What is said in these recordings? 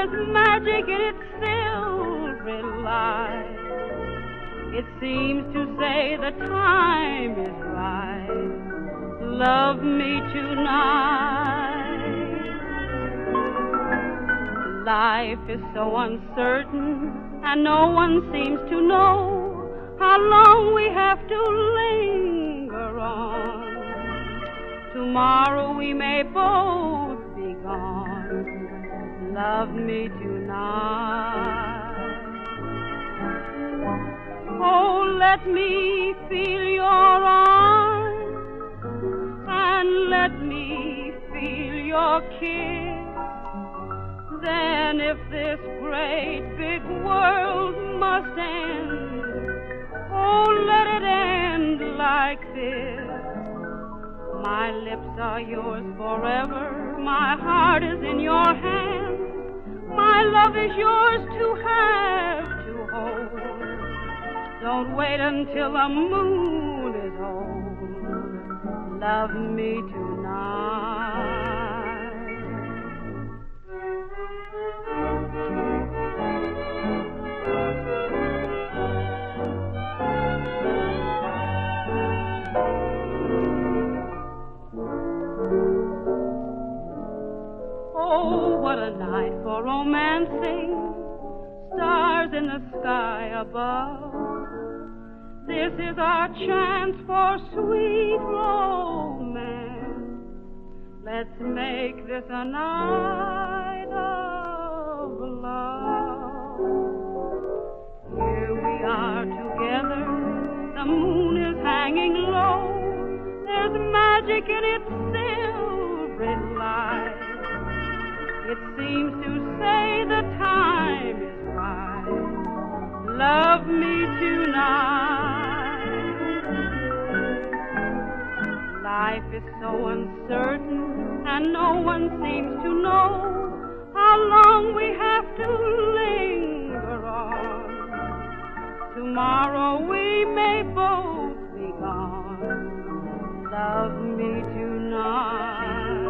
There's magic in its silvery light. It seems to say the time is right. Love me tonight. Life is so uncertain, and no one seems to know how long we have to linger on. Tomorrow we may both be gone. Love me tonight. Oh, let me feel your arms, and let me feel your kiss. Then if this great big world must end, oh, let it end like this. My lips are yours forever, my heart is in your hands, my love is yours to have, to hold. Don't wait until the moon is old. Love me tonight. Oh, what a night for romancing, stars in the sky above. This is our chance for sweet romance. Let's make this a night of love. Here we are together, the moon is hanging low. There's magic in its silvery light. It seems to say the time is right. Love me tonight. Life is so uncertain, and no one seems to know how long we have to linger on. Tomorrow we may both be gone. Love me tonight.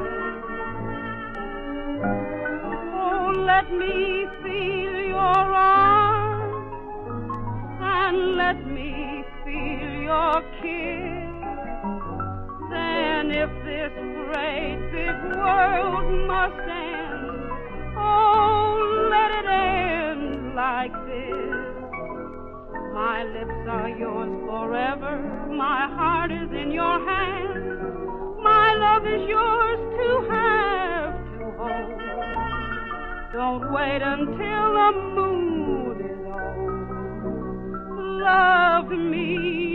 Oh, let me feel your arms, and let me feel your kiss. Then if this great big world must end, oh, let it end like this. My lips are yours forever, my heart is in your hands, my love is yours to have, to hold. Don't wait until the moon is old. Love me